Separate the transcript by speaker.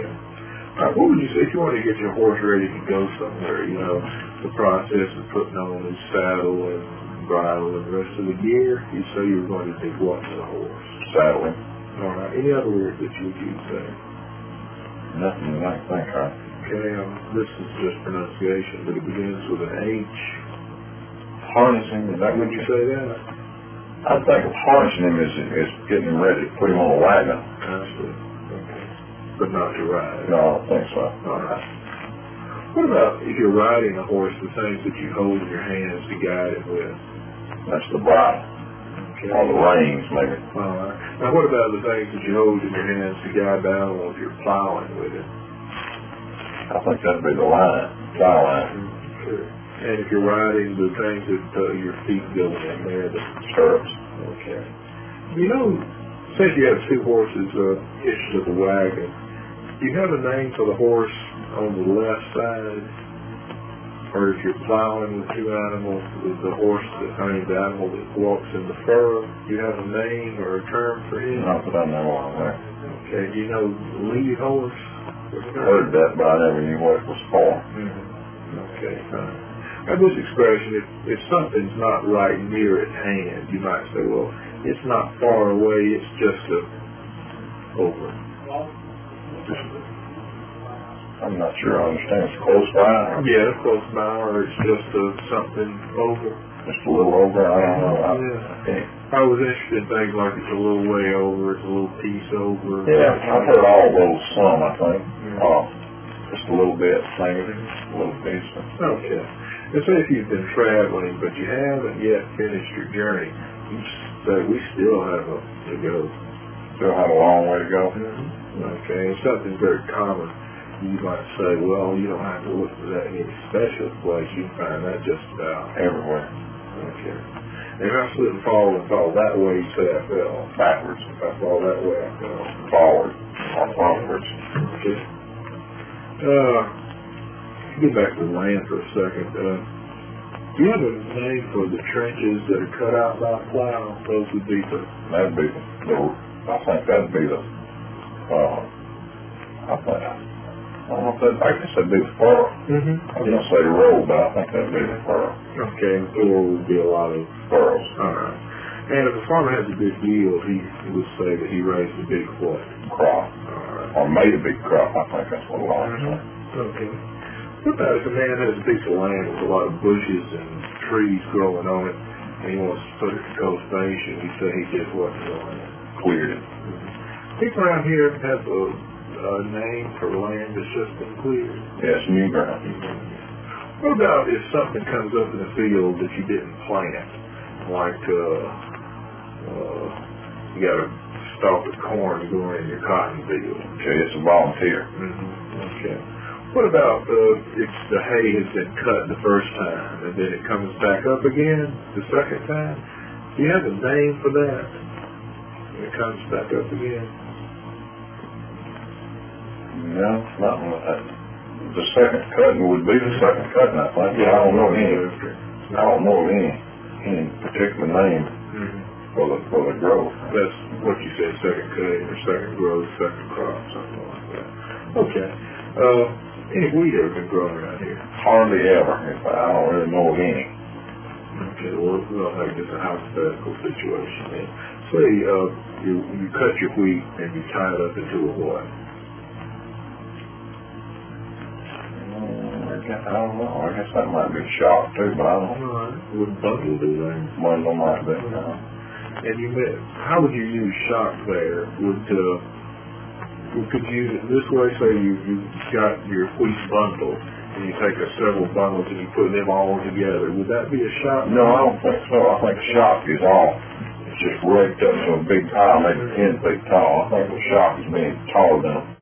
Speaker 1: Okay. What would you say if you wanted to get your horse ready to go somewhere? You know, the process of putting on his saddle and bridle and the rest of the gear. You say you were going to take what to the horse?
Speaker 2: Saddling.
Speaker 1: All right. Any other word that you would use there?
Speaker 2: Nothing I think of.
Speaker 1: Okay. This is just pronunciation, but it begins with an H.
Speaker 2: Harnessing, is that what
Speaker 1: Would you say that?
Speaker 2: I think of harnessing him is getting him ready to put him on a wagon.
Speaker 1: I see. Okay. But not to ride.
Speaker 2: No, I don't think so.
Speaker 1: All right. What about if you're riding a horse, the things that you hold in your hands to guide him with?
Speaker 2: That's the bridle.
Speaker 1: Okay.
Speaker 2: Or the reins, maybe.
Speaker 1: All right. Now, what about the things that you hold in your hands to guide the animal if you're plowing with it?
Speaker 2: I think that'd be the line, plow line.
Speaker 1: Sure. And if you're riding, the things that your feet go in there, the
Speaker 2: Stirrups.
Speaker 1: Okay. You know, say if you have two horses hitched to the wagon, do you have a name for the horse on the left side? Or if you're plowing with two animals, the the animal that walks in the furrow, do you have a name or a term for him?
Speaker 2: Not that I know of that.
Speaker 1: Okay. Do you know lead horse?
Speaker 2: I heard that, but I never knew what it was for.
Speaker 1: Okay, fine. Now this expression, if something's not right near at hand, you might say, well, it's not far away, it's just over.
Speaker 2: I'm not sure I understand. It's close by?
Speaker 1: Yeah, close by, or it's just something over.
Speaker 2: Just a little over? I don't know.
Speaker 1: Yeah. I was interested in things like it's a little way over, it's a little piece over.
Speaker 2: Yeah, I've heard all those some, I think. Just a little bit, maybe. A little piece.
Speaker 1: Okay. And say if you've been traveling, but you haven't yet finished your journey, you say we still have to go.
Speaker 2: Still have a long way to go.
Speaker 1: Okay, and something very common. You might say, well, you don't have to look for that in any special place. You can find that just about
Speaker 2: everywhere.
Speaker 1: Okay. And if I slip and fall that way, you say I fell.
Speaker 2: Backwards.
Speaker 1: If I fall that way, I fell.
Speaker 2: Forward. Or backwards.
Speaker 1: Okay. Get back to the land for a second. Do you have a name for the trenches that are cut out by a plow? Those would be the...
Speaker 2: I think that'd be the... I guess that'd be the furrow. I was going to say road, but I think that'd be the furrow.
Speaker 1: Okay, and there would be a lot of
Speaker 2: furrows.
Speaker 1: All right. And if a farmer has a big yield, he would say that he raised a big what?
Speaker 2: Crop.
Speaker 1: All right.
Speaker 2: Or made a big crop. I think that's what a lot of say.
Speaker 1: Okay. What about if a man has a piece of land with a lot of bushes and trees growing on it, and he wants to put it to cultivation? You say he did what to the land?
Speaker 2: Cleared it.
Speaker 1: People around here have a name for land that's just been cleared.
Speaker 2: Yes, new ground.
Speaker 1: What about if something comes up in the field that you didn't plant? Like you got a stalk of corn growing in your cotton field.
Speaker 2: Okay, it's a volunteer.
Speaker 1: Okay. What about if the hay has been cut the first time and then it comes back up again the second time? Do you have a name for that? When it comes back up again?
Speaker 2: No, not the second cutting would be the second cutting, I think. Yeah, I don't know any particular name for the growth.
Speaker 1: That's what you said, second cutting or second growth, second crop, something like that. Okay. Any wheat ever been grown around here?
Speaker 2: Hardly ever. I don't really know of any.
Speaker 1: Okay, well, we'll make this a hypothetical situation then. Say you cut your wheat and you tie it up into a what?
Speaker 2: I don't know. I guess that might be a shock too, but I don't know.
Speaker 1: All right. Would bundle do that?
Speaker 2: Bundle might be.
Speaker 1: And how would you use shock there? Could you use it this way? Say you got your wheat bundle and you take several bundles and you put them all together. Would that be a shock?
Speaker 2: No, I don't think so. I think shock is all. It's just raked up to a big pile, maybe 10 feet tall. I think the shock is being taller than a